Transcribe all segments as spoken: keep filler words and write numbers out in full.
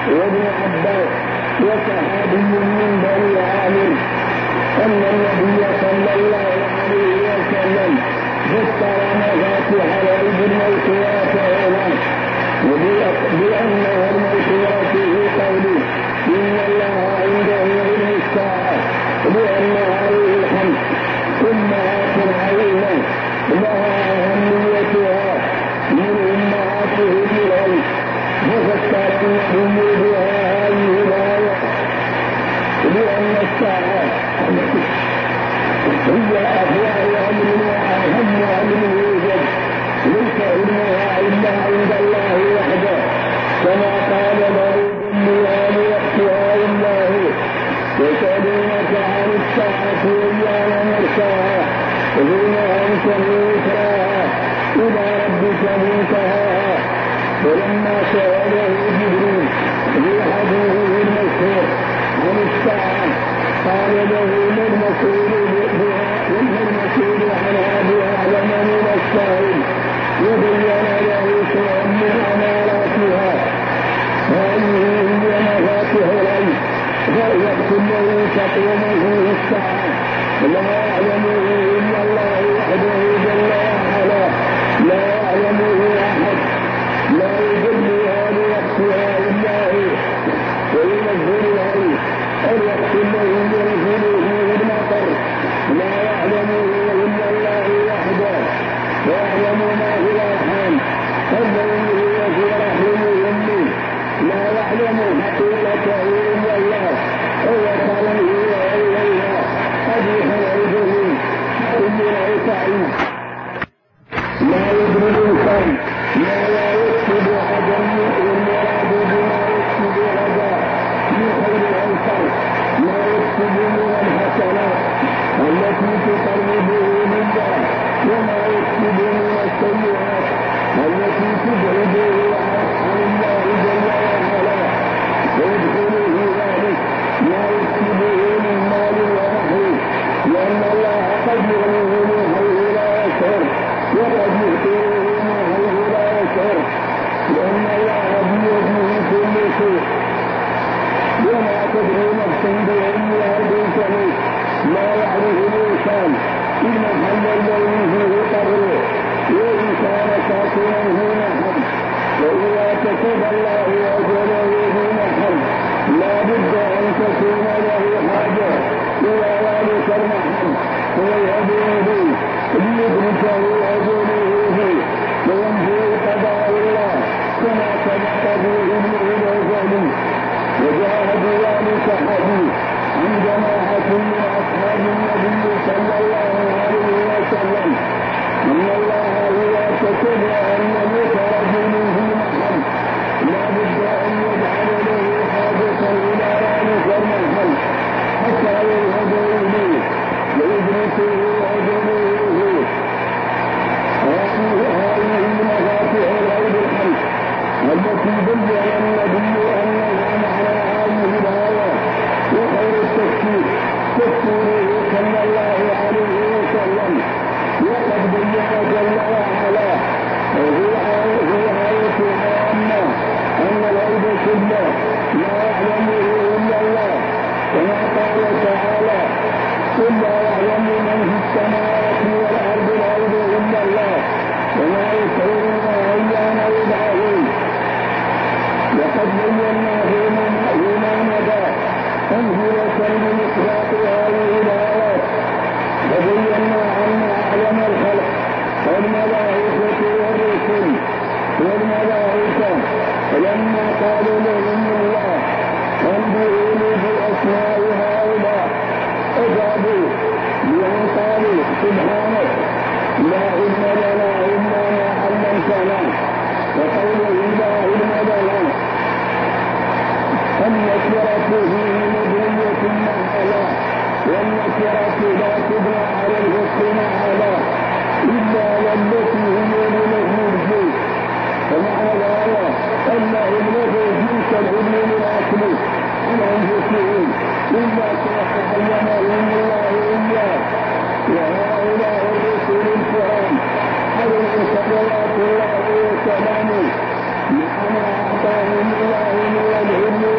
وابن عباس وصحابي من بني عامر أن النبي صلى الله عليه وسلم ذكر مفاتيح الغيب الموسوعات هنا بأنها الموسوعات في قوله إن الله عنده علم الساعة لأن عليه الحمد أمهات عظيمة لها أهميتها من أمهاته بالغيب ففكر النبي بها هذه الآية لأن الساعة هي أفواه أمر وأهم أمر يوجد ليس علمها إلا عند الله وحده كما قال لا يدلها لوقتها إلا هو يسألونك عن الساعة أيان مرساها فيم أنت ذكراها إلى ربك منتهاها فلما سأله جبريل في حديثه المشهور عن الساعة قال له ما المسؤول وما المسؤول عنها بأعلم من السائل وبين له شيئا من أماراتها هذه هي مفاتيح الغيب فيكتب له تقوم فيه الساعة لا يعلمه إلا الله وحده جل وعلا لا يعلمه أحد لا يدلها لوقتها إلا هو وينزل الغيب الوقت الذي ينزل فيه المطر لا يعلمه إلا الله وحده ويعلم ما في الأرحام الذي هو في رحم أمه لا يعلم حقيقته إلا الله ويصله وإليها قبيح العجل كل العسائل لا يدري الإنسان ما لا يكتب عدم المراد بما يكتب غدا من خير الأنصار لا يكتب من الحسنات التي تقربه من الله وما يكتب من السيئات التي تبعده عن الله جل وعلا ويدخله ذلك ما يكتبه من مال ونحوه لأن الله قد يغنيه من حيث لا يشعر وقد يؤتيه من حيث لا يشعر لأن الله بيده كل شيء وما تدري نفس بأي أرض تموت لا يعرف الإنسان إن محل الذي فيه قبره وإن كان ساكنا في محل وإذا كتب الله أجله في محل لا بد أن تكون له حاجة إلى ذلك المحل فيذهب إليه ليدركه أجله فيه وينفي قضاء الله كما سبق في علمه الأزلي وجاء بذلك حديث عن جماعة من أصحاب النبي صلى الله عليه وسلم إن الله إذا كتب أن يموت رجل في محل لا بد أن يجعل له حاجة إلى ذلك المحل حتى يذهب إليه ويدركه أجله فيه هذه مفاتيح الغيب الخمس التي بين النبي أنها معنى هذه الآيات وخير التفسير تفسيره صلى الله عليه وسلم وقد بين جل وعلا وفي آية عامة أن الغيب كله لا يعلمه إلا الله كما قال تعالى قل لا يعلم من في السماوات والأرض الغيب إلا الله وما يشعرون أيان يبعثون وقد بينا فيما مضى أمثلة لمصداق هذه الآيات وبينا أن أعلم الخلق والملائكة والرسل والملائكة لما قالوا لهم الله انبئوني بأسماء هؤلاء أجابوا بأن قالوا سبحانك لا علم لنا إلا ما علمتنا وقوله لا علم لنا النكرة فيه مبنية معلا والنكرة لا تبنى على الحكم معلا إلا والتي هي للمرجو فمعنى الآية أن علمه جنس العلم للعقل عن أنفسهم إلا تتعلمهم الله إياه وهؤلاء الرسل الكرام عليهم صلوات الله وسلامه مع ما أعطاهم الله من العلم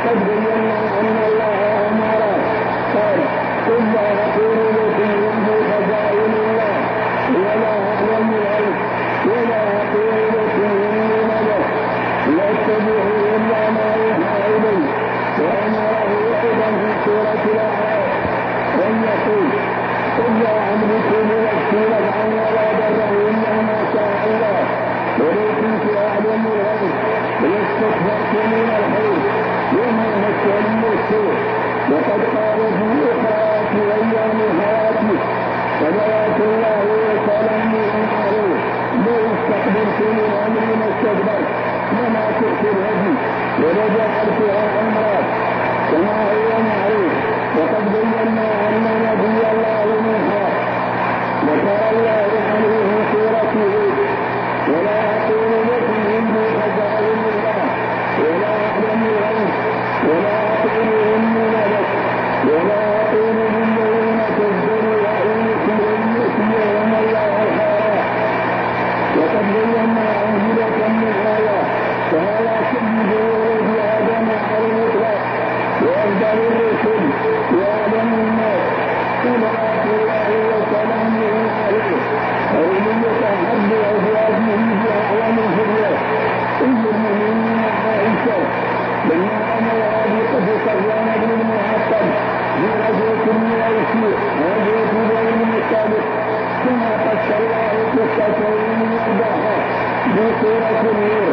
وقد بينا أن الله أمر قال قل لا أقول لكم عندي خزائن الله ولا أعلم الغيب ولا أقول لكم إني ملك لا أتبع إلا ما يوحى إلي وأمره أيضا في سورة الأعراف أن يقول قل لا أملك لنفسي نفعا ولا ضرا إلا ما شاء الله ولو كنت أعلم الغيب لاستكبرت من الخير وما مسني السوء وقد قال في إخراج أيام حياتي صلوات الله وسلامه عليه لو استقبلت من أمري ما استكبرت لما تؤتي الهدي ولجعلتها أمرا كما هو معروف وقد بينا أن نبي الله نوحا ذكر الله عنه في سورة هود ولا أقول لكم عندي خزائن الله ولا أعلم الغيب ولا أقول إني ملك ولا أقول للذين كذبوا أعينكم أن يؤتيهم الله الحياة وقد بينا أمثلة من هذا فهذا سيد ولد آدم على الإطلاق وأفضل الرسل وآدم الناس صلوات الله وسلامه عليه ومن يتحب أزواجه بأعلام الحرية أم المؤمنين عائشة لما أمرها بصفوان بن المعطل بغزوة النويسي وغزوة بني الصالح ثم قص الله قصتين وضعها بسورة النور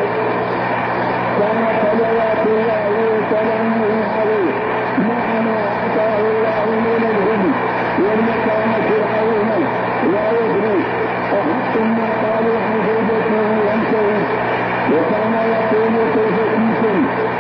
كان صلوات الله وسلامه عليه مع ما أعطاه الله من الهدى والمكانة العظيمة لا يدري أحق ما قالوا عن زوجته وانتهي وكان يقول كيف كنتم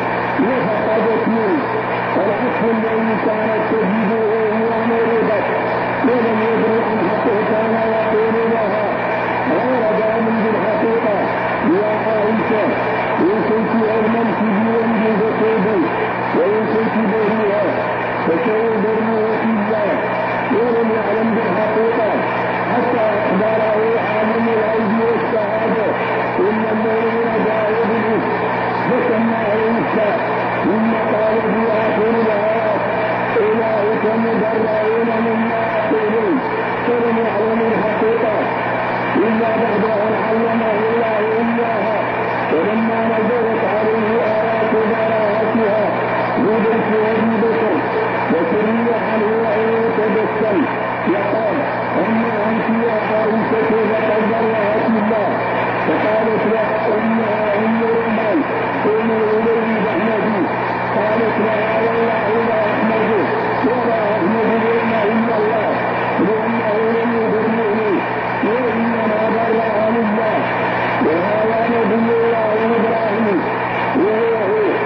وفقدتني العطف الذي كانت تجده هو مريضة ولم يدري عن حقه كان يقول لها غير دام بالحقيقة يا عائشة إن كنت أغنمت بيوم فسودي وإن كنت بريئة فسيبرني في الله ولم يعلم بالحقيقة حتى أخبره عالم الغيب والشهادة إن المؤمن جاهد به فسماه عيسى ثم قال في آخر الآيات أولئك مبرؤون مما يقولون فلم يعلم الحقيقة إلا بعد أن علمه الله إياها فلما نزلت عليه آيات براءتها وجدت أبي بكر وسري عنه وهو يتبسم يقال أما أنت يا عائشة فقد برأت الله فقالت لها إنها أم الرمان قوموا إليه بأحمدي قالت لها والله لا أحمد ولا أحمد اليوم إلا الله لأنه لم يبرئني وإنما برأ لله وهذا نبي الله إبراهيم وهو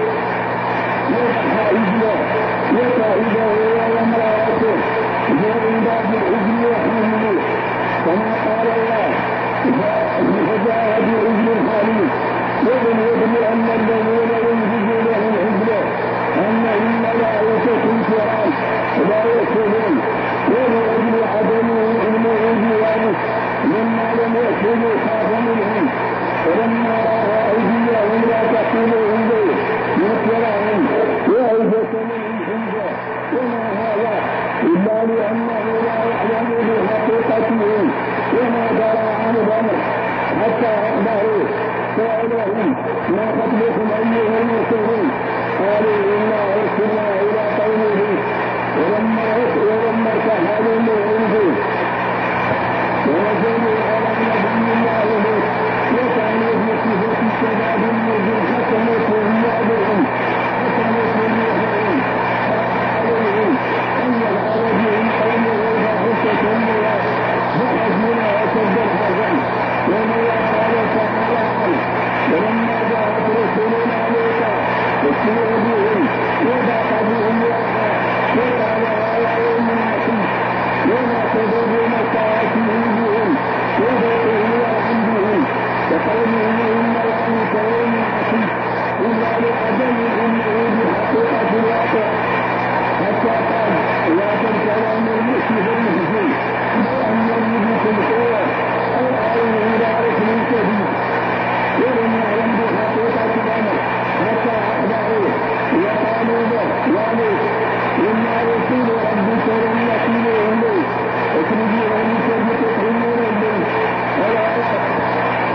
يضحى إجله وكائده وامرأته من باب الإذن وحمله كما قال الله فجاء بإذن الخليل ومن يدري أن الذين ينجز لهم عزله أن الملائكة الكرام لا يكونون ولأجل عدمه علمه بذلك مما لم يكونوا خاف منهم فلما رأى أيديهم لا تقول إليه يكرههم وأوجس منهم حمدا وما هذا إلا لأنه لا يعلم بحقيقتهم وما درى عن الأمر حتى أخبروه سألهم ما خطبكم أيها المرسلون قالوا إنا أرسلنا إلى قومه ولما ولما ارتحلوا من عنده ونزلوا على نبي الله به وكانوا في صفة شباب النبي حسنة يعبرهم حسنة يعبرهم عليهم أن يفعل بهم قومه فاحشة وحزننا وشد الحزن ومن قال تعالى عنه ولما جاءت رسلنا لوطا وسمع بهم وضاق بهم وقعا وقال هذا يوم عسير وما تضر مساعته بهم وضاقه عندهم وقوله إن رأيك يوم عسير إلا لعدم إنه بحقيقة الواقع حتى قال لا تنكلام المسلم المسلم بأن يجب القوة أو أعين إلى ركن كبير ولم يعلم بحقيقة الأمر حتى أخبروه وقالوا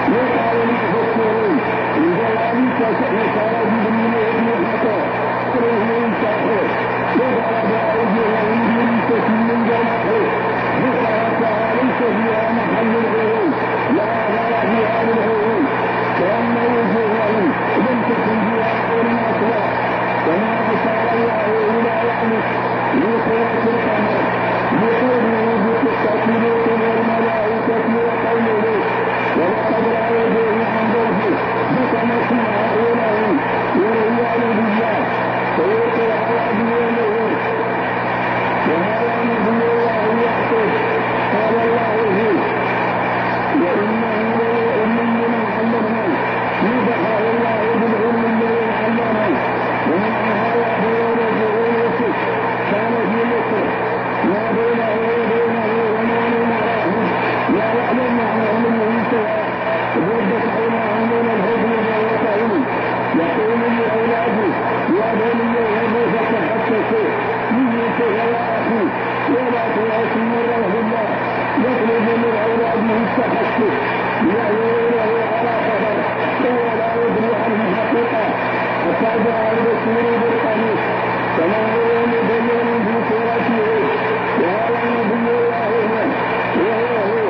وقال المفسرون لذلك وخرج من ابنته كره الكافر وضرب أيديهم بمسك من جناحه ذكرت ليس فيها محل الغرور لا غير فيها للغرور وأن وجوههم لم تكن فيها غير أسواق كما أشار الله إلى ذلك لقوة القمر بقوله بقصة لوط والملائكة وقوله ولقد رأيته عن ضيفه بكمة هؤلاء والعياذ بالله فيوقع على دينه وهذا نبي الله يعقوب قال الله فيه وإنه لأمي من علمه نبحه الله بالعلم الذي علمه ومع هذا بولده يوسف كان في مصر ما بينه وبينه وما من علاه لا يعلم عنه منه سواء ردت عيناه من الهدن ويطعم يقول لأولاده يا بني اذهبوا فتحسسوا من يوسف يا أخي ولا تيأسوا من روح الله يطلب من أولاده التحسس يأمرونه على خبر ولا يدري عنه حقيقة حتى جاء الرسول بالقميص كما هو مبين في سورته وهذا نبي الله وهو هو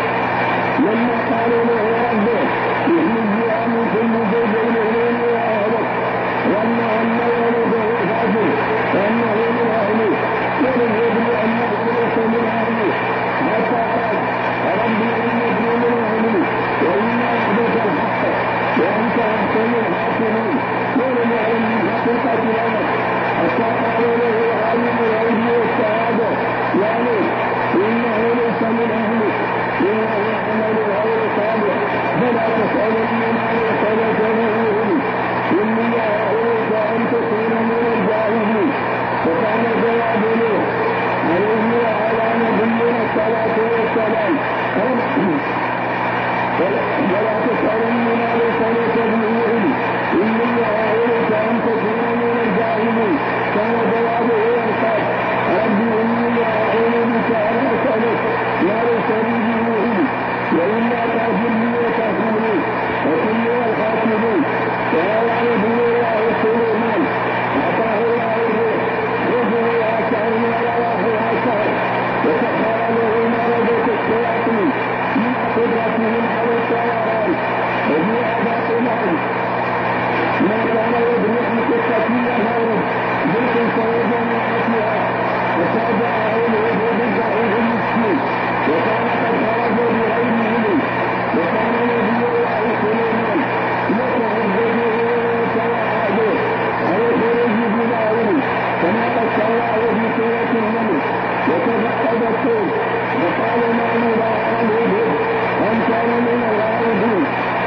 لما قالوا له ربه يخرج من كل زوجين اثنين واهلك وانه ان ولده فاجر وانه من اهله ولم يدري انه ليس من اهله حتى قال ربي ان ابني من اهلي وان احدث الحق وانت احسن الحاكمين ولم يعلم من حقيقه الامر حتى قالوا له عالم العلم والشهاده يعني انه ليس من اهلك انه يعمل غير صالح فلا تسالني ما ليس لك به علم اني اعوذ ان تكون من الجاهلين فكان جواب له عليه وعلى نبينا الصلاه والسلام ولا تسالني ما ليس لك به علم اني اعوذ ان تكون من الجاهلين كان جوابه ينقض ربي اني اعوذ بك ان اسالك ما ليس لي به علم والا تغفر لي وتغفر لي وكن من الخاسرين وهذا نبي الله سليمان اعطاه الله الروح روحه واسع ورواه واسع وسخر له مرضة الشياطين من قدرتهم على الطيران وفي اباطنهم ما كان يدرك بقصتها مورد بلك سيجمعتها وتابعه الهدى بالضعيف المسكين وكان قد خرج بعينه وكان نبي الله سليمان يتعبده ويتوعده على الخروج بلاله كما قد الله في سورة النمل وتفقد الطول وقال ما نرى عن الهدى ان كان من الغائبين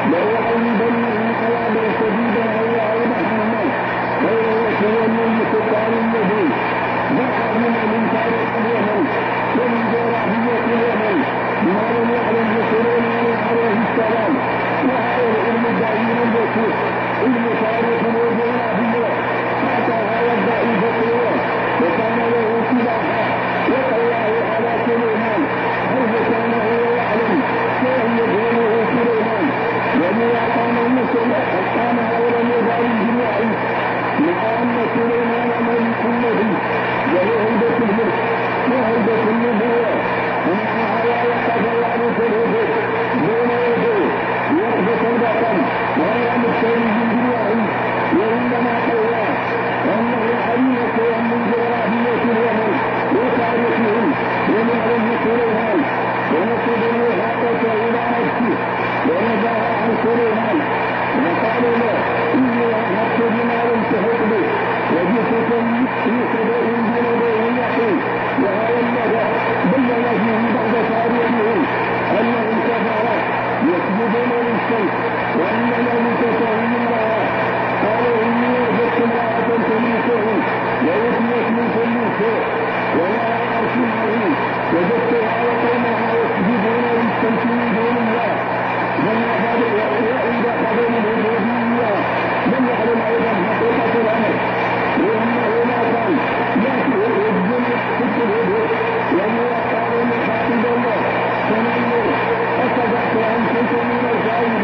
ليعذبنه عذابا شديدا الله محمد غير يتولى السلطان الذي ذكر من الانكار اليمن ومن جراحية اليمن بما لم يعلم سليمان عليه السلام وهذا العلم الدعير البسيط علم تاريخ وجغرافيا حتى هذا الضعيف القوى وكان له سلاحا وقواه على سليمان حيث كان هو يعلم كيف يدعوه سليمان ومن قام المسلم قام ولم يزال الجميع مع ان سليمان ملك النبي وله هيبة الملك وهيبة النبوة ومع هذا وقف يعرف الهدى بين يديه يربط البطن غير مستوي بالجميع وانما قواه انه علمك ومن جغرافية اليمن وتاريخهم ومعلم سليمان ونسب الوحاقة الى نفسه ونزع عن سليمان وقالوا له اني احبت بما لم تحط به وجئتك في خبر بنبيه يقول وهذا النبأ بين فيه بعد تاريخهم انهم كفروا يسجدون للشمس وان ملكتهم الله قالوا اني وجدت امرأة تملكهم ويثنت من كل شيء ولا عرش عظيم وجدتها وقومها يسجدون للشمس من دون الله لما بدأ وإذا قبل الهدوء لم يعلم أيضا حقيقة الأمر لأنه ما كان يأتي الهدوء ست الهدوء وهو قال من حافظ الله فمن أصدقت أن كنت من الجاهلين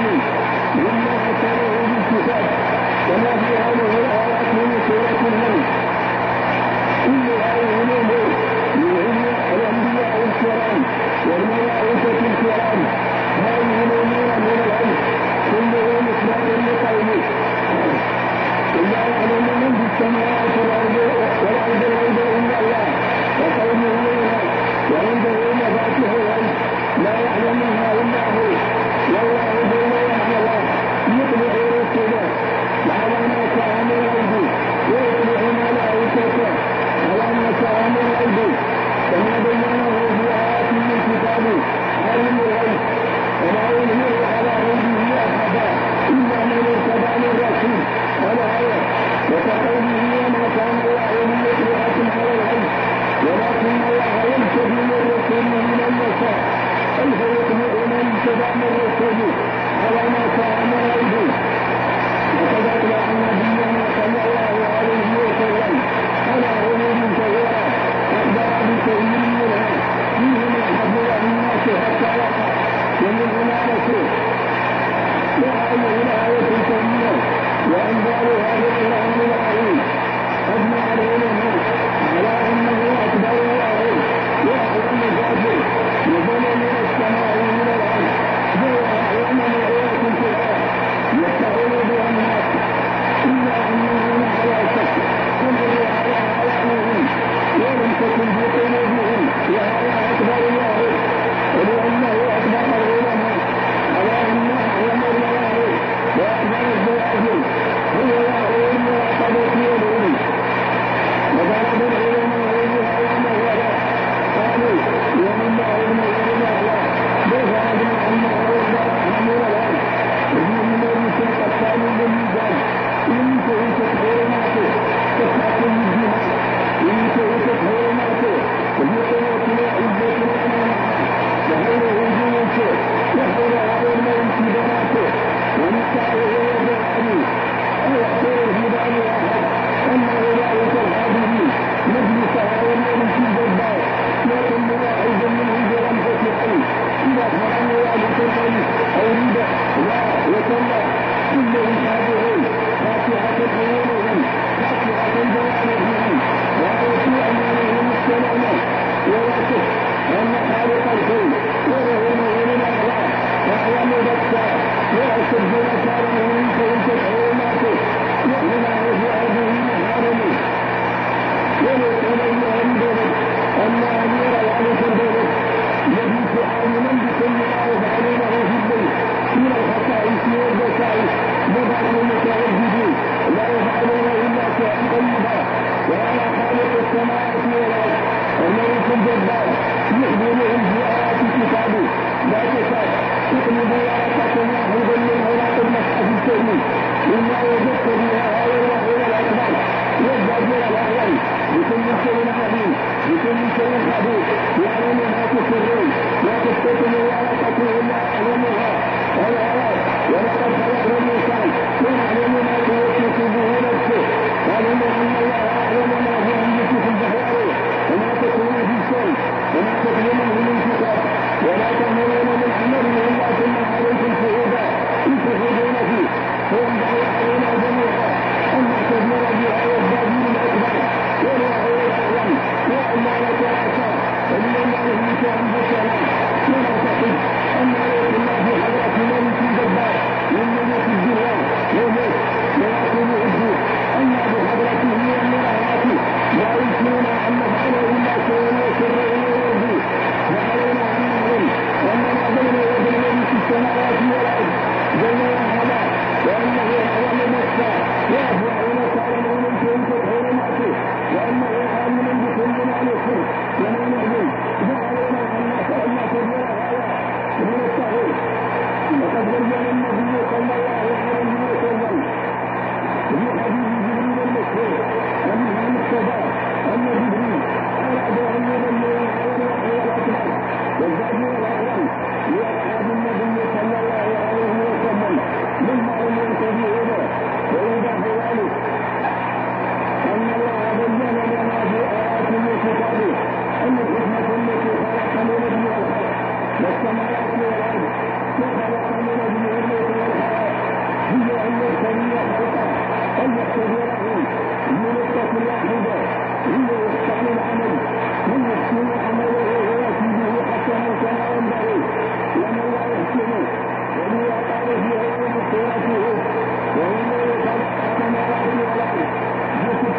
السماوات والأرض والأرض الغيب إلا الله وقوله لها وعنده مفاتيح الغيب لا يعلمها إلا هو والله جل وعلا يطلع رسله على ما كان الغيب ويطلع ملائكته على ما كان الغيب كما بينه في آيات من كتابه عالم الغيب ولا يظهر على غيبه أحدا إلا من ارتضى من رسول الآية وكقوله وما كان الله ليطلعكم على الغيب ولكن الله يرتضي من رسوله من يشاء أي فيطلع من ارتضى من رسوله على ما كان الغيب وقد أطلع نبينا صلى الله عليه وسلم على غيوب كثيرة أخبر بشيء منها فيهما حفظ الناس حتى وقع ومن عنانته وهذه الآية الكريمة وأنبالها بالقرآن العظيم أجمع العلماء على أنه أكبر واحد وأعظم فاجر نزل من السماء من الأرض هو أعظم آيات في القرآن يستعين بها الناس إلا أنه على شك كله على عوامهم ولم تكن في قلوبهم وهذا أكبر واحد ولأنه أكبر العلماء على أن أعظم المواهب وأكبر الزواجر هو يعلم وقبط يدعون وضرب العلماء بها ومهلا قالوا ومن بعضهم العلماء بفعل أنه أكبر حمل الأرض ومن ذلك قتال بالميزان إن كنت حرماته تفعل الجهاد إن كنت حرماته وبقوة عزة الأمانة وحول وجوده وحول عظم انتباهاته ونسعه وجعله أن يحضر في بعض أحد أن أولئك الحاضرين مجلسها والملك الجبار لكن ملاحظ منه برمزة الحي إذا حرم ذلك الحي أو ربا لا وكلا كلهم تابعون فاتحة أولهم فاتحة بيانهم وآية أمانهم السلامة ولا شك أن خالق الكون وله المعين الأعلى وأعلم بكا وأشد مكانه من كنت حرماته وهنا وفعله محارمه ولكن الله عنده أن أمير ذلك البلد يجب عالما بكل ما يفعلونه في البيت من الخصائص والبشائر بدل المتعبدين لا يفعلون إلا شيئا طيبا وأنا خالق السماوات والأرض الملك الجبار يخبرهم في آيات كتابه لا تشاء تقلب ورقة واحدا من أوراق المصحف الكريم مما وجدت بها آية الوحي الأكبر والزاجر الأعلم بكل شيء عظيم بكل شيء خبير يعلم ما تسرون لا تستطيع ورقة إلا أعلمها والآيات ولقد خلقنا الإنسان ونعلم ما توسوس به نفسه وعلم أن الله أعلم ما في أنفسكم فاحذروه وما تكون في شيء وما تكلمه من كتاب ولا تعملون من عمل إلا ثم عليكم شهودا إن تشهدون فيه فينبغي علينا جميعا أن نعتبر بها والزاجر الأكبر والله الأعلم وأن لا نتعاسى ومن الله منك أنفسنا ولا تحب أن عليك الله في حضرة ملك الجبار من ملك الدنيا والموت ويأكل الدين أن بحضرته ومراعاته لا يمكننا أن نفعل إلا شيئا وسرا ويرضيه وعلينا أن نعلم أننا بين يدي ملك السماوات والأرض جل وعلا وأنه أعلم نفسه يعفو عنك على من كنت حرماته وأنه عالم بكل ما نسر وما نعلم وعلينا أن نسأل كبير هذا من التغيير وقد بين النبي صلى الله عليه وسلم في حديث جبريل المشهور أنه مقتضى أن جبريل أراد أن يبلغ على الوحي الأكبر والزاجر الأعظم لأصحاب النبي صلى الله عليه وسلم مما هم ينتبهون ويوضح ذلك أن الله بين لنا في آيات من كتابه أن الحكمة التي خلق من ابن الخلق والسماوات والأرض وخلق من ابن الموت والحياة هي أن يبتلي خلقه أن يختبرهم بنقطة واحدة هي إحسان العمل من يحسن عمله ويأتي به حسنا كما ينبغي ومن لا يحسنه وهو قال في علم صورته وهو خلق السماوات والأرض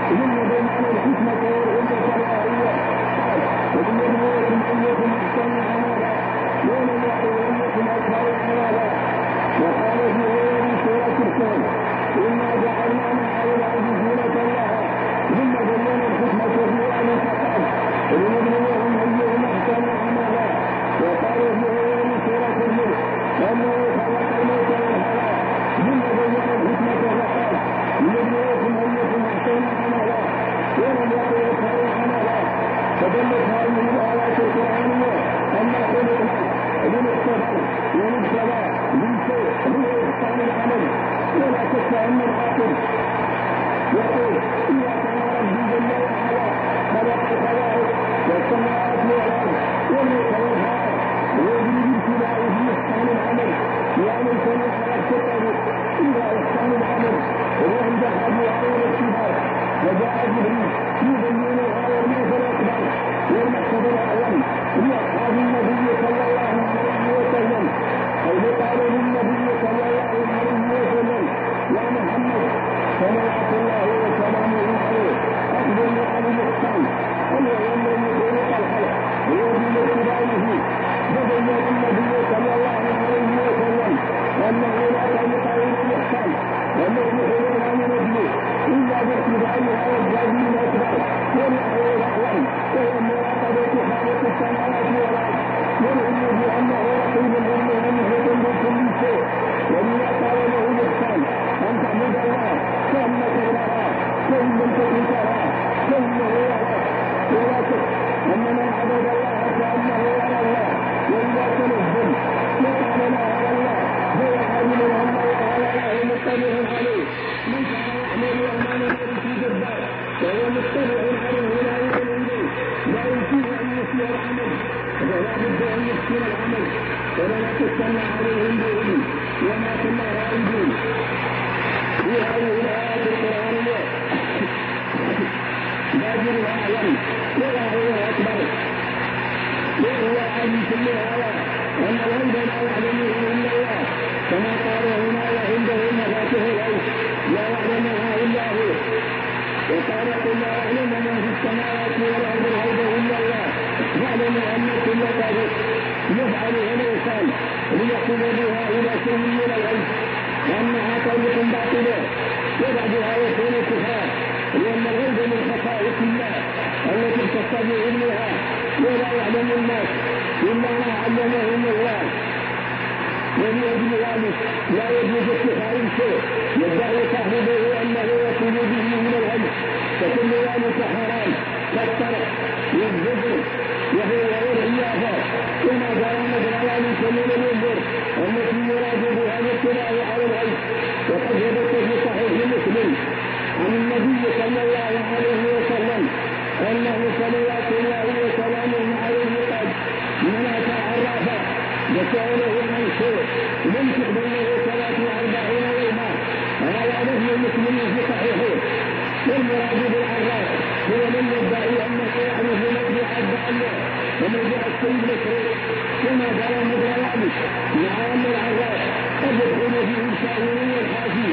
ثم بيان الحكمة والعلة الشرعية قال وإن يبلغكم أيكم أحسن عملا ولم يعلم أيكم أكثر عملا. وقال في غير سورة الكون إنا جعلنا مع الأرض زينة لها ثم بين الحكمة في ذلك قال ولنبلوهم أيهم أحسن عملا. وقال في غير سورة النور أنه خلق الموت والحياة ثم بين الحكمة فقال لنبلوكم أيكم أحسن عملا ولم يعلم أكثر عملا. فدلت هذه الآيات القرآنية أن خلقنا لنقتدى ونبتلى من شيء هو إحسان العمل. ولا شك أن العاقل يقول إذا كان ربي جل وعلا خلق الخلائق والسماوات والأرض والموت والحياة ويجري بالابتلاء في إحسان العمل يعني الكون على التقوى إلى إحسان العمل وعند هذه الآية الصفات وجاء جبريل يبين الآية الموت الأكبر والمقصد الأعظم لأصحاب النبي صلى الله عليه وسلم حيث قال للنبي صلى الله عليه وسلم يا محمد صلوات الله وسلامه عليه أخبرني عن الإحسان أنه الذي خلق الخلق ويجب اتباعه. فبين النبي صلى الله عليه وسلم أنه لا طريق إلى الإحسان وأنه خلق عن نبيه إلا باتباع هذا الجاهل الأكبر والله الأعلم وهو مراقبة خالق السماوات والأرض والعلم بأنه رقيب علمه محيط بكل شيء. ولذا قال له الإحسان أن تعبد الله كأنك تراه فإن لم تكن تراه فإنه يراك. ولا شك أن من عبد الله كأنه يرى الله وإذا تنزل وقال لا على الله هو عالم أن الله يراه مطلع عليه. من كان يحمل أمانه في جبار وهو مطلع عليه لا يؤمن به لا يمكن أن يسير العمل ولا بد أن يسير العمل ولا تستمع عليهم بإذن وما كنا غائبين. في هذه الآيات القرآنية باجر الأعلم ولا هو أكبر وهو عن كل هذا أن الغيب لا يعلمه إلا الله كما قال هنا وعنده مفاتيح الغيب لا يعلمها إلا هو. وقال قل لا يعلم من في السماوات والأرض الغيب إلا الله يعلم أن كل قادر يفعل الإنسان ليقول بها إلى شيء من الغيب وأنها طريق باطلة وبعدها يكون كفرا لأن الغيب من خصائص الله التي اختص بعلمها ولا يعلم الناس إلا ما علمهم الله. ولأجل ذلك لا يجوز اتخاذ شيء يدعي صاحبه أنه يكون به من الغيب فكل ذلك حرام كالطرق والزجر وهو والعياذة كما دام ذلك من الأمور التي يراد بها الاطلاع على الغيب. وقد ثبت في صحيح مسلم عن النبي صلى الله عليه وسلم أنه صلوات الله وسلامه عليه قال من أتى عرافا وسأله عن شيء لم تقبل له صلاة أربعين يوما هذا نفي مسلم في صحيحه. والمراد بالعراف هو من يدعي أنه يعرف موضع الدعوة وموضع السيد مسروق كما قال مدرى ذلك مع أن العراف قد يدخل فيه الشاعرين والحاسي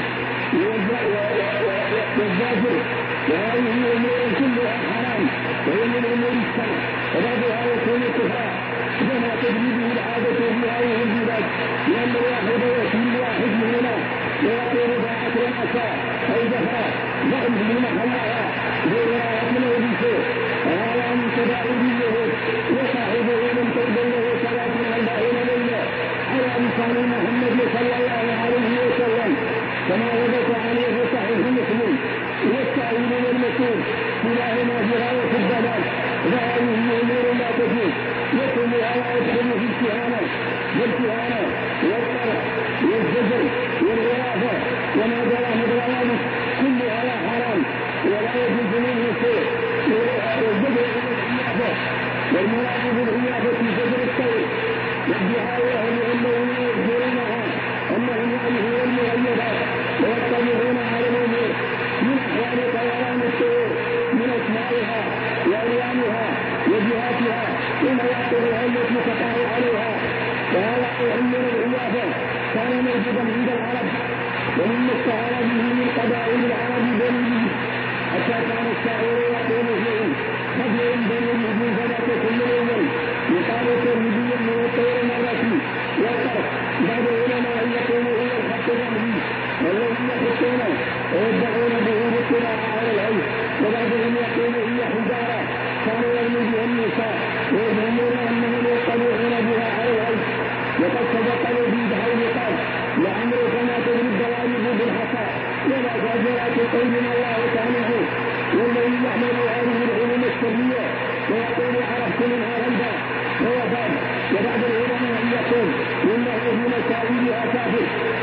والزاجر وهذه الأمور كلها حرام وهي من أمور السنة وبعضها يكون كفار كما تجري به العادة في هذه البلاد لأن الواحد يأتي الواحد مننا ويقول ذاعة العصا أو دفا ضعف من محلها بغير من وجهه وهذا من تباعده وصاحبه من تقبل له صلاة أربعين ليلة على لسان محمد صلى الله عليه وسلم كما ثبت عليه صحيح مسلم. والتأويل والمسؤول كلاهما في غاية الضلال وهذه أمور لا تجوز وكلها لا يدخل في الكهانة والكهانة والطرح والزجر والغرافة وما جرى مدرى ذلك كلها لا حرام ولا يجوز منه شيء. والزجر والعيافة والمراد بالعيافة في زجر الطير والدعاية لأنهم يخبرونها أنهم يعرفون المغيبات ويطلعون على الأمور من أحوال طيران الطيور من أسمائها وألوانها وجهاتها ومواقعها التي تقع عليها. وهذا علم العيافة كان موجودا عند العرب ومن اشتهر به من قبائل العرب بنيه حتى كان الشاعر يقول فيه خبر بين النجوم فلا كل يوم يقال ترمذيا من الطير مرتي والترك بعض العلماء يقول هو الحق الرمزي والذين يحسونه ويدعون به الاطلاع على العلم وبعضهم يقول هي حجاره كانوا يرمي بها النساء ويظنون انهم يطلعون بها على العلم وقد تبطلوا في بحر قال لعمرك ما تدري الدوائب بالحصى ولا تجرات قيد الله تعالى والذي يعمل هذه العلوم السريه ويقول عرفت منها غيبا ووفاد وبعض العلماء يقول انه من مسائلها كافر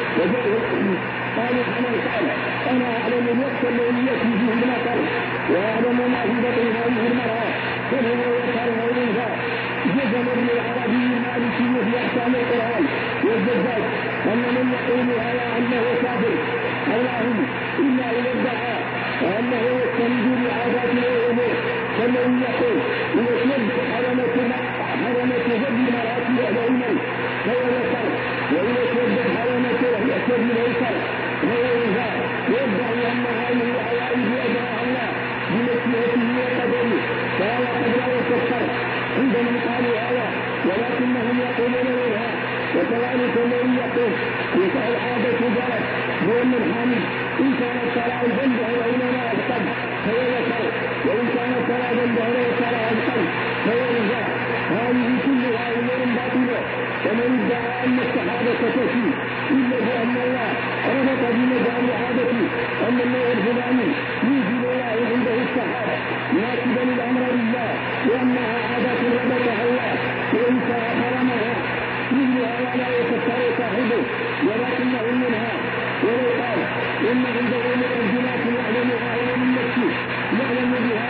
قال حمل قال انا اعلم الوقت الذي ياتي فيه المطر واعلم ما في بطن هذه المراه فهو يسال غيرها جزم ابن العربي المالكي في احكام القران والزجاج ان من يقول على انه كافر اللهم الا ان يدعى وانه يستند بعادات الامور فمن يقول ويشد حرمه حرمه جد مراتب علما فهو يسر وان يشد حرمه يشد اليسر فهو ينفع يدعي ان هذه العوائد ادعاها الله بمشيئته وقدره فهذا قد لا يفكر عند من قالوا هذا ولكنهم يقولون منها وكذلك من يقول يسع العاده جرت بأن الحامل إن كانت ترى الجنب علينا القلب فهو يسر وإن كانت ترى الجنب علينا القلب فهو ينفع هذه كلها أمور باطلة ومن ادعى أن الصحابة تكفي إلا بأن الله ربط بمجال عادته أن النوع الفلاني يوجد الله عنده الصحابة ناكبا الأمر لله وأنها عادة ربطها الله وإن حرمها مثلها ولا يفكر صاحبه ولكنه منها ولو قال إن عنده مقدمات يعلمها هو من نفسه يعلم بها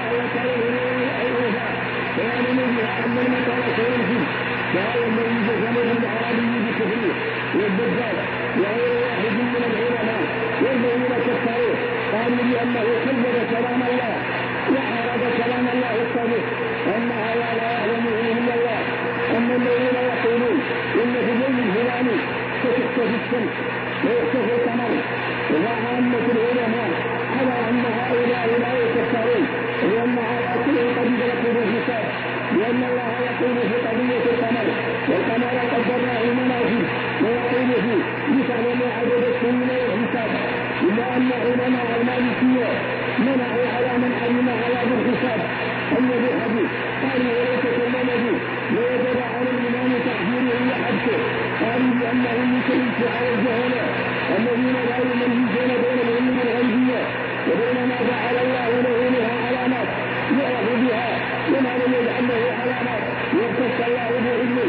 وكره ويعلم بها أن المطر سينزل فهذا الذي جزم بالعربي بكفره والدجال وغير واحد من العلماء والذين كفروه قالوا بأنه كذب كلام الله وعرض كلام الله الصديق أن هذا لا يعلمه إلا الله أما الذين يقولون إن في اليوم الفلاني ستختفي الشمس ويختفي القمر وعامة العلماء على أن هؤلاء لا يكفرون لأن هذا كله قد يدركوا بالحساب لأن الله يقول في قضية القمر والقمر قدرناه منازل ويقول فيه يفعل عدد السنين والحساب إلا أن علماء المالكية منعوا على من علم على بالحساب الذي حديث قالوا وليس كل نبي ويجب على الإمام تحذيره وحبسه قالوا بأنه يشرك على الجهلاء الذين لا يميزون بين العلم الغيبية وبين ما جعل الله له منها علامات يعرف بها وما لم يجعل له علامات يختص الله بعلمه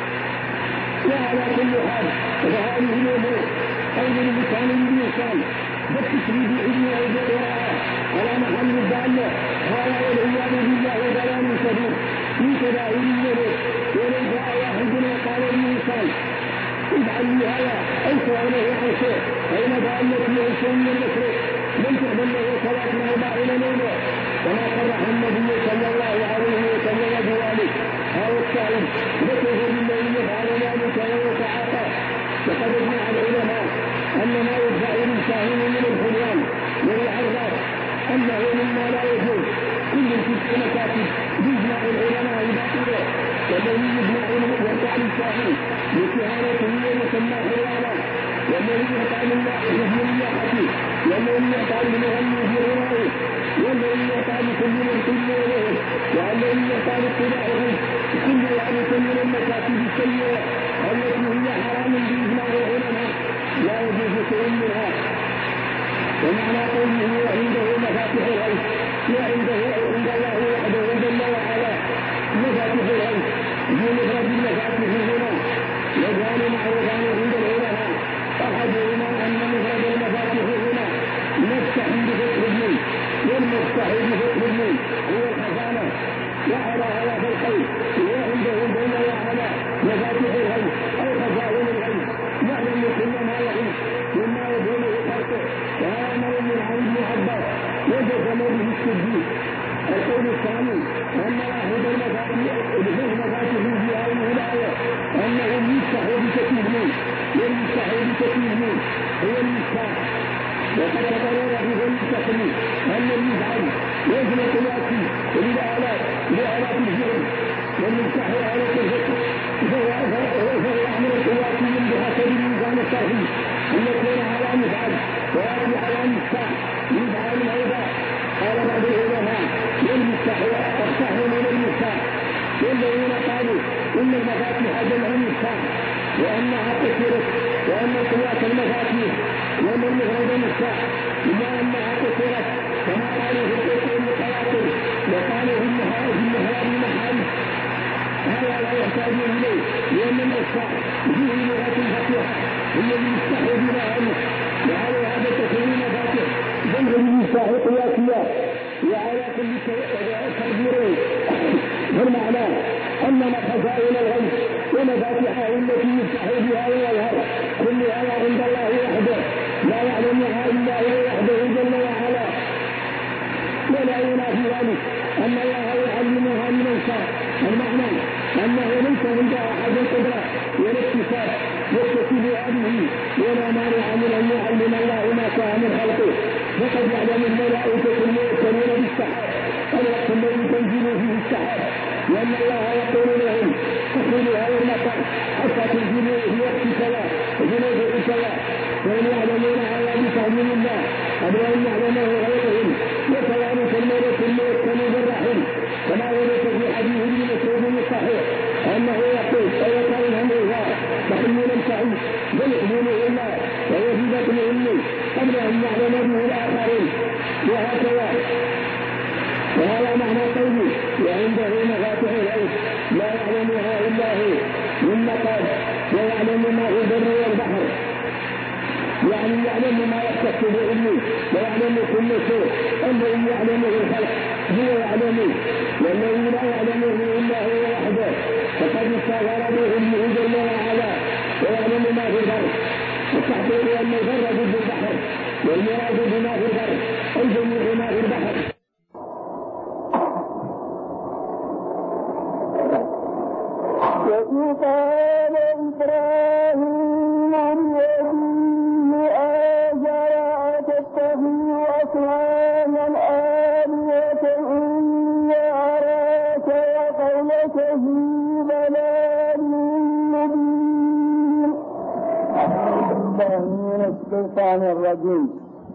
وعلى كل حال فهذه الأمور أيضا لسان الإنسان بالتشريد علمه وبقراءه على محل الدالة هذا والعياذ بالله ضلال كبير في كبائر الذنوب وليس واحد وقال الإنسان اجعل لي هذا أو سؤاله عن شيء أين ضالته عن شيء من المشرك لم تقبل له صلاة أربع إلى ليلة وما صرح النبي صلى الله عليه وسلم بذلك هذا السائل ذكره بالذي يفعل ذلك ويتعاطى وقد اجمع العلماء أن ما يدفع للشاهين من الحلوان والعرضات أنه مما لا يجوز كل تلك المكاتب يجمع العلماء باطله والذي يجمع يرجع للشاهين لكهانته ويسمى حلالا والذي يقع لله نحن النياحة والذي يقع لمغني في غنائه والذي يقع لكل من كل له والذي يقع لاتباعه كل ذلك من المكاتب السيئة التي هي حرام بإجماع العلماء لا يجوز شيء منها ومعنى قوله وعنده مفاتيح الغيب وعنده عند الله وحده جل وعلا مفاتيح الغيب بمفرد المفاتيح هنا يجعل معروفان عند العلماء احدهما ان مفرد المفاتيح هنا مستحيل بالحلم والمستحيل بالحلم هو الخزانه وعلى هذا في الخير وعنده جل وعلا مفاتيح الغيب او خزائن الغيب يعلم كل ما يعيش مما يدونه خلقه وهذا امر من عن ابن عباس وجزم به السدي القول الثاني ان واحد المفاتيح المفاتيح في هذه الايه انه يفتح بتكليف والمفتح بتكليف هو المفتاح وقد تقرر في ذلك التقرير أن المفعل يجب قياسي لآلات لآلات الفعل والمفتاح آلة الفكر فهو أمر قياسي بحسب الميزان الصحيح أن يكون على مفعل ويأتي على مفتاح مفعل أيضا. قال بعض العلماء والمفتاح أفتح من المفتاح، والذين قالوا إن المفاتيح جمع مفتاح وأنها كثرت وأن قياس المفاتيح ومن مفرد مفتاح بما أنها كثرت كما قالوا في القرآن المتواتر وقالوا في النهار في النهار المحل. هذا لا يحتاج إليه لأن المفتاح فيه لغة فتوحة الذي يفتح بلا عنه، وعلى هذا تكون مفاتيح جمع المفتاح قياسيات وعلى كل تقديرين. فالمعنى أن خزائن الغيب ومفاتيحه التي يفتح بها ويظهر كلها عند الله وحده لا يعلمها إلا هو وحده جل وعلا، ولا ينافي ذلك أن الله يعلمها لمن شاء. المعنى أنه ليس عند أحد القدرة ولا اكتساب يكتسب هذه ولا مانع من أن يعلم الله ما شاء من خلقه. فقد يعلم الملائكة الموكلون بالسحاب الوقت الذي تنزل فيه السحاب، لأن الله يقول لهم تقول هذا المطر حتى تنزلوا في وقت سواء وجنوب سواء، وهم يعلمون هذا بتعليم الله قبل أن يعلمه غيرهم. وكذلك الملك الموكل بالرحم كما ورد في حديث ابن مسعود الصحيح أنه يقول ويقال الأمر تحميلا سعيد بل يحمله الله وهو في بطن أمه قبل أن يعلم به الآخرين. وهكذا وهذا معنى قوله وعنده مفاتيح الغيب لا يعلمها إلا هو ثم قال ويعلم ما في البر والبحر، يعني يعلم ما يختص بعلمه ويعلم كل شيء. الذي يعلمه الخلق هو يعلمه، والذي لا يعلمه إلا هو وحده فقد استغفر بعلمه جل وعلا ويعلم ما في البر. والتحقيق أن البر ضد البحر والمراد بما في البر أي جميع ما في البحر. وإذ قال إبراهيم لأبيه آزر أتتخذ أصناما آلهة إني أراك وقومك في ضلال مبين. أعوذ بالله من الشيطان الرجيم.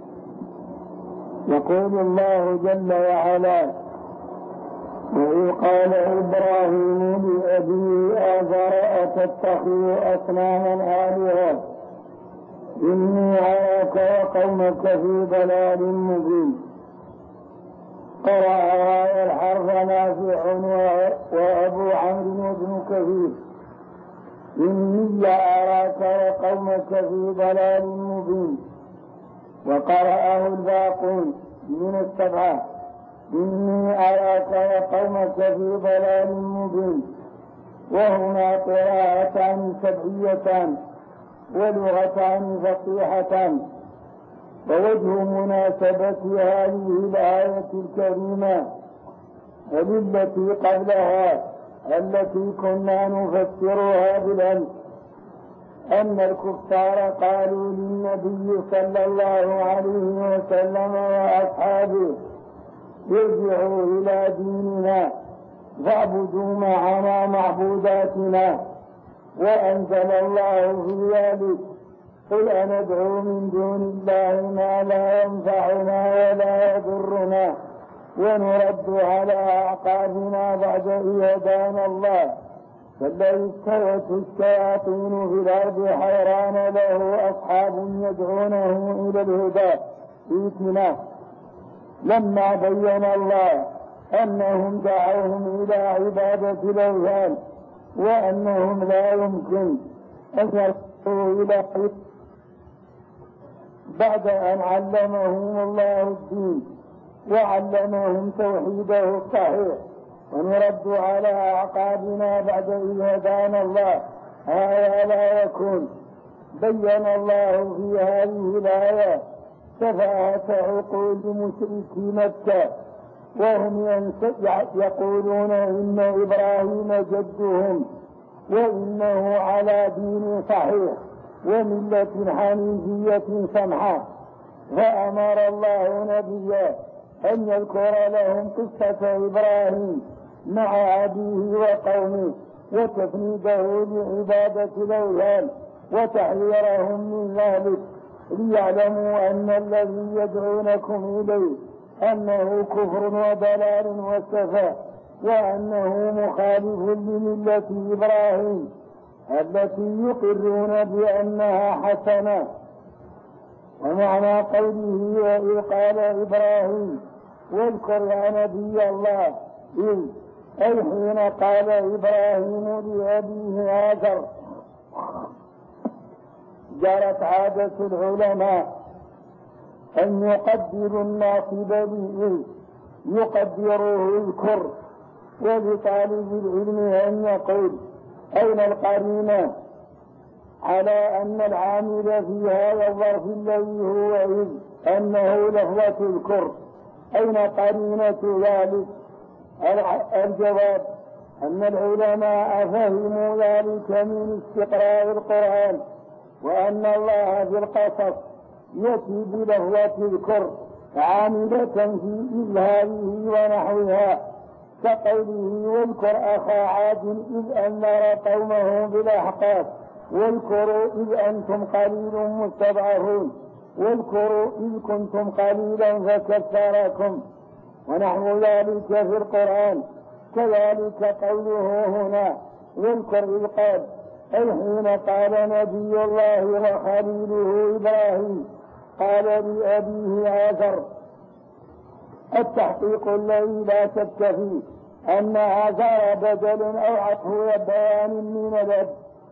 يقول الله جل وعلا وإذ قال إبراهيم لأبيه آزر أتتخذ أصناما آلهة إني أراك وقومك في ضلال مبين. قرأ هذا الحرف نافع وأبو عمرو بن كثير إني أراك وقومك في ضلال مبين. وقرأه الباقون من السبعة إني أراك وقومك في ضلال مبين. وهما قراءتان سبعيتان ولغتان فصيحتان. ووجه مناسبة هذه الآية الكريمة التي قبلها التي كنا نفسرها بالأمس أن الكفار قالوا للنبي صلى الله عليه وسلم وأصحابه ارجعوا إلى ديننا فاعبدوا معنا معبوداتنا. وأنزل الله في ذلك قل أندعو من دون الله ما لا ينفعنا ولا يضرنا ونرد على أعقابنا بعد إذ هدانا الله فالذي استوت الشياطين في الأرض حيران له أصحاب يدعونه إلى الهدى ائتنا. لما بين الله أنهم دعوهم إلى عبادة الأوثان وأنهم لا يمكن أن يرجعوا إلى بعد أن علمهم الله الدين وعلمهم توحيده الصحيح ونرد على أعقابنا بعد إذ هدانا الله هذا لا يكون. بين الله في هذه الآية سفاهة عقول مشركي مكة وهم يقولون إن إبراهيم جدهم وإنه على دين صحيح وملة حنيفية سمحة. فأمر الله نبيه أن يذكر لهم قصة إبراهيم مع أبيه وقومه وتفنيده لعبادة الأوثان وتحذيرهم من ذلك، ليعلموا أن الذي يدعونكم إليه أنه كفر وضلال وسفاء، وأنه مخالف لملة إبراهيم التي يقرون بأنها حسنة. ومعنى قوله وإذ قال إبراهيم واذكر يا نبي الله إذ أي حين قال إبراهيم لأبيه آزر. جرت عادة العلماء أن يقدروا الناصب لإذ يقدروه اذكر، ولطالب العلم أن يقول أين القرينة على أن العامل في هذا الظرف الذي هو إذ أنه لفظة اذكر، أين قرينة ذلك؟ الجواب أن العلماء فهموا ذلك من استقراء القرآن، وأن الله في القصص يأتي بلفظة اذكر عاملة في إذ هذه ونحوها، كقوله واذكر أخا عاد إذ أنذر قومه بالأحقاف، واذكروا إذ أنتم قليل مستضعفون، واذكروا إذ كنتم قليلا فكثركم، ونحو ذلك في القرآن. كذلك قوله هنا واذكر إذ قال أي حين قال نبي الله وخليله إبراهيم قال لأبيه آزر. التحقيق الذي لا شك فيه أن آزر بدل أو عطف بيان من الأب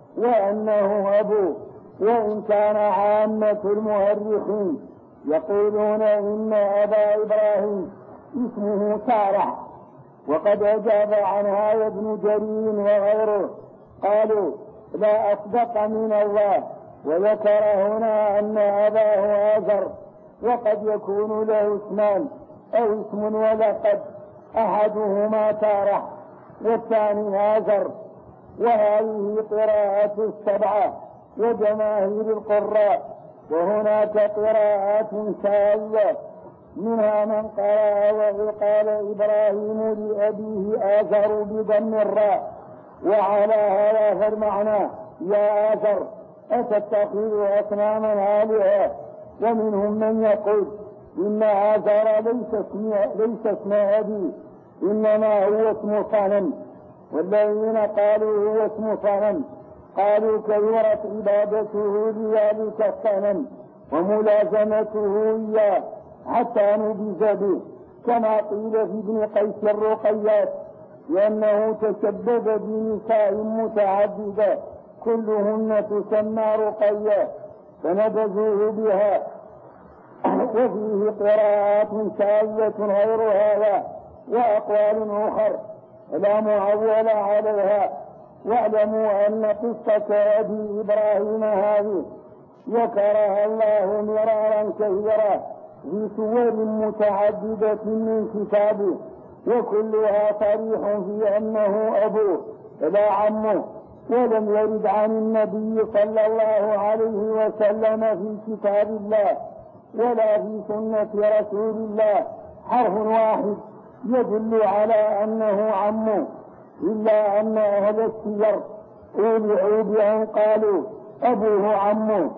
وأنه أبوه، وإن كان عامة المؤرخين يقولون إن أبا إبراهيم اسمه سارح، وقد أجاب عن هذا ابن جرير وغيره قالوا لا أصدق من الله، وذكر هنا أن أباه آزر، وقد يكون له اسمان أو اسم ولقب أحدهما سارح والثاني آزر. وهذه قراءة السبعة وجماهير القراء، وهناك قراءات شاذة منها من قرأ وإذ قال إبراهيم لأبيه آزر بضم الراء، وعلى هذا فالمعنى يا آزر أتتخذ أصناما آلهة. ومنهم من يقول إن آزر ليس اسم ليس اسم أبي، إنما هو اسم صنم، والذين قالوا هو اسم صنم قالوا كثرت عبادته لذلك الصنم وملازمته إياه حتى نبذ به، كما قيل في ابن قيس الرقيات لأنه تشبب بنساء متعددة كلهن تسمى رقية فنبذوه بها. وفيه قراءات شاذة غير هذا وأقوال أخر لا معول عليها. واعلموا أن قصة أبي إبراهيم هذه ذكرها الله مرارا كثيرا في سور متعددة من كتابه، وكلها صريح في أنه أبوه لا عمه، ولم يرد عن النبي صلى الله عليه وسلم في كتاب الله ولا في سنة رسول الله حرف واحد يدل على أنه عمه، إلا أن أهل السير أولعوا بأن قالوا أبوه عمه.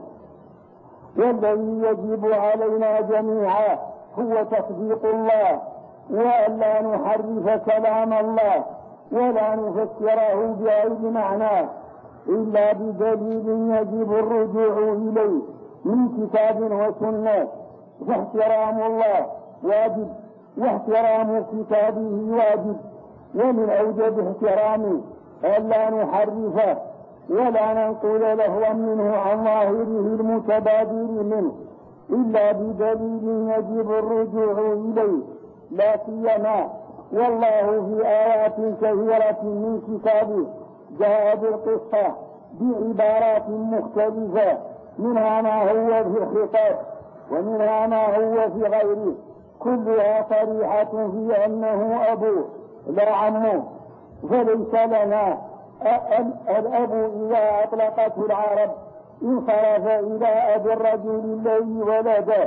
والذي يجب علينا جميعا هو تصديق الله، وأن لا نحرف كلام الله ولا نفسره بغير معناه إلا بدليل يجب الرجوع إليه من كتاب وسنة. فاحترام الله واجب واحترام كتابه واجب، ومن أوجب احترامه ألا نحرفه ولا ننقل لهوا منه عن ظاهره المتبادر منه إلا بدليل يجب الرجوع إليه، لا سيما والله في آيات كثيرة من كتابه جاء بالقصة بعبارات مختلفة، منها ما هو في الخطاب ومنها ما هو في غيره، كلها صريحة في أنه أبوه لا عمه. فليس لنا الأب إذا أطلقته العرب انصرف إلى أبي الرجل الذي ولده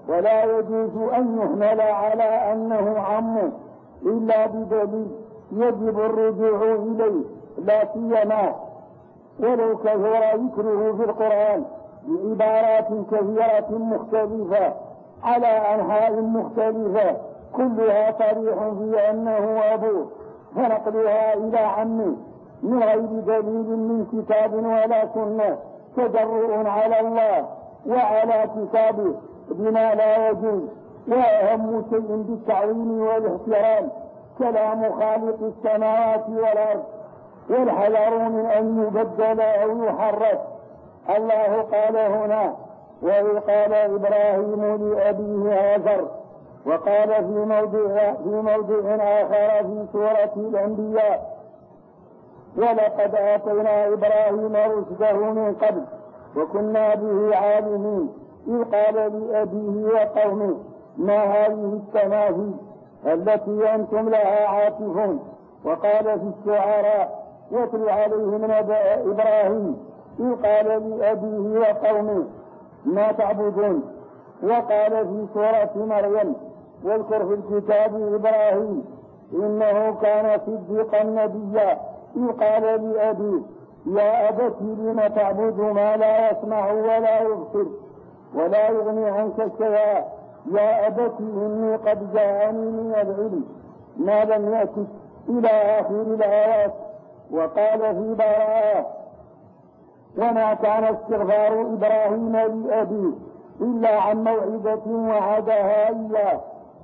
ولا يجوز أن يحمل على أنه عمه إلا بدليل يجب الرجوع إليه، لا سيما ولو كثر ذكره في القرآن بعبارات كثيرة مختلفة على أنحاء مختلفة كلها صريح في أنه أبوه، فنقلها إلى عمه من غير دليل من كتاب ولا سنة تجرؤ على الله وعلى كتابه بما لا يجوز. وأهم شيء بالتعظيم والاحترام كلام خالق السماوات والأرض، والحذر من أن يبدل أو يحرف. الله قال هنا: وإذ قال إبراهيم لأبيه آزر، وقال في موضع, في موضع آخر في سورة الأنبياء: ولقد آتينا إبراهيم رشده من قبل وكنا به عالمين، إذ قال لأبيه وقومه: ما هذه التماثيل التي أنتم لها عاكفون. وقال في الشعراء: واتل عليهم نبأ إبراهيم إذ قال لأبيه وقومه ما تعبدون. وقال في سورة مريم: واذكر في الكتاب إبراهيم إنه كان صديقا نبيا، إذ قال لأبيه: يا أبت لم تعبد ما لا يسمع ولا يبصر ولا يغني عنك شيئا، يا أبت إني قد جاءني من العلم ما لم يأتك، إلى آخر الآيات. وقال في براءة: وما كان استغفار إبراهيم لأبيه إلا عن موعدة وعدها إياه.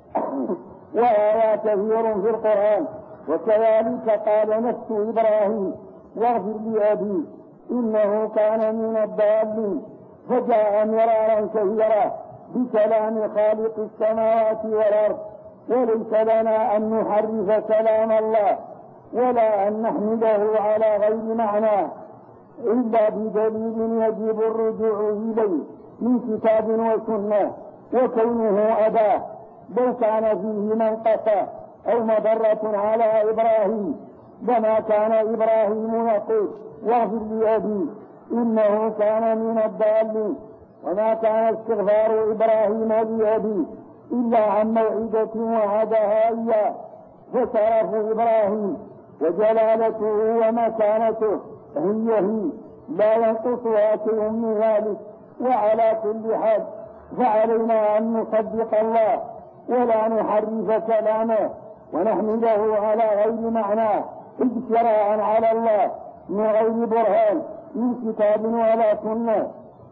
وآيات كثير في القرآن. وكذلك قال نفس إبراهيم: واغفر لأبي إنه كان من الضالين. فجاء مرارا كثيرا بكلام خالق السماوات والأرض، وليس لنا أن نحرف كلام الله ولا أن نحمله على غير معناه إلا بدليل يجب الرجوع إليه من كتاب وسنة. وكونه أباه لو كان فيه منقصة أو مضرة على إبراهيم لما كان إبراهيم يقول: واغفر لأبي إنه كان من الضالين. وما كان استغفار إبراهيم لأبيه إلا عن موعدة وعدها إياه. فشرف إبراهيم وجلالته ومكانته هي هي لا ينقصها شيء من ذلك. وعلى كل حال فعلينا أن نصدق الله ولا نحرف كلامه ونحمله على غير معناه اجتراء على الله من غير برهان من كتاب ولا سنة.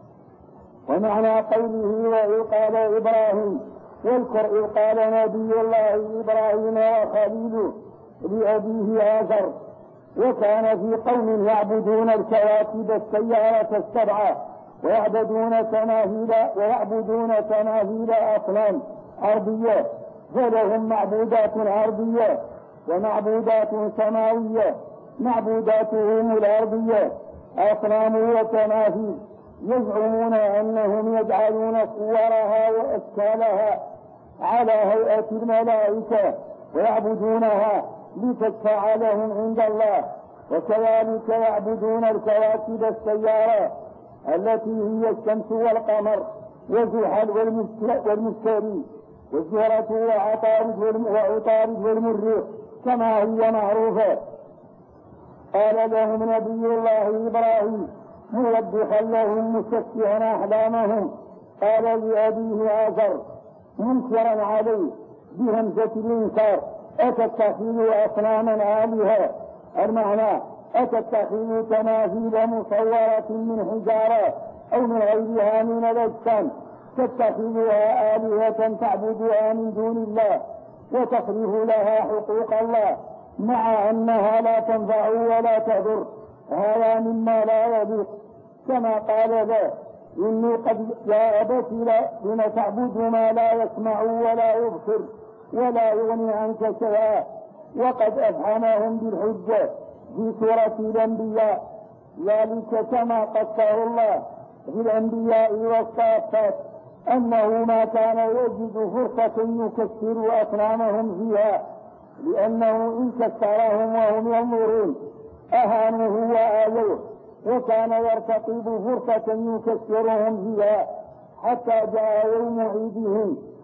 ومعنى قوله: وإذ قال إبراهيم، واذكر إذ قال نبي الله إبراهيم وخليله لأبيه آزر. وكان في قوم يعبدون الكواكب السيارة السبعة ويعبدون تماثيل ويعبدون تماثيل أصنام أرضية، فلهم معبودات أرضية ومعبودات سماوية. معبوداتهم الأرضية أصنام وتماثيل، يزعمون أنهم يجعلون صورها وأشكالها على هيئة الملائكة ويعبدونها لتشفع لهم عند الله. وكذلك يعبدون الكواكب السيارة التي هي الشمس والقمر وزحل والمشتري والزهرة وعطارد والمريخ كما هي معروفة. قال لهم نبي الله إبراهيم موضحا لهم مشكعا أحلامهم، قال لأبيه آزر منكرا عليه بهمزة الإنكار: أتتخذ أصناما آلهة؟ المعنى: أتتخذ تماثيل مصورة من حجارة أو من غيرها من الأجسام تتخذها آلهة تعبدها من دون الله وتصرف لها حقوق الله مع أنها لا تنفع ولا تضر؟ هذا مما لا يليق. كما قال ذا: إني قد يا أبت لم تعبد ما لا يسمع ولا يبصر ولا يغني عنك شيئا. وقد أفهمهم بالحجة في سورة الأنبياء، ذلك كما قصه الله في الأنبياء والصافات أنه ما كان يجد فرصة يكسر أصنامهم فيها، لأنه إن كسرهم وهم ينظرون أهانوه وآذوه، وكان يرتقب فرصة يكسرهم فيها حتى جاء يوم عيدهم